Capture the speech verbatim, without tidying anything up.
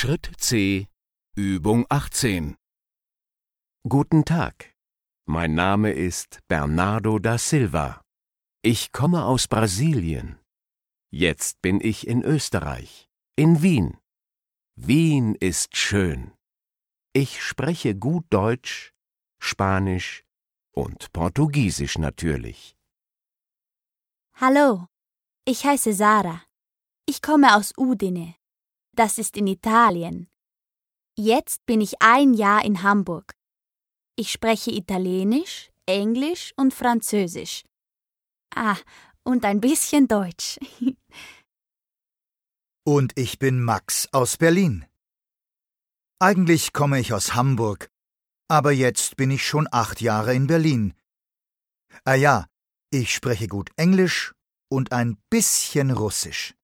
Schritt C, Übung achtzehn. Guten Tag, mein Name ist Bernardo da Silva. Ich komme aus Brasilien. Jetzt bin ich in Österreich, in Wien. Wien ist schön. Ich spreche gut Deutsch, Spanisch und Portugiesisch natürlich. Hallo, ich heiße Sarah. Ich komme aus Udine. Das ist in Italien. Jetzt bin ich ein Jahr in Hamburg. Ich spreche Italienisch, Englisch und Französisch. Ah, und ein bisschen Deutsch. Und ich bin Max aus Berlin. Eigentlich komme ich aus Hamburg, aber jetzt bin ich schon acht Jahre in Berlin. Ah ja, ich spreche gut Englisch und ein bisschen Russisch.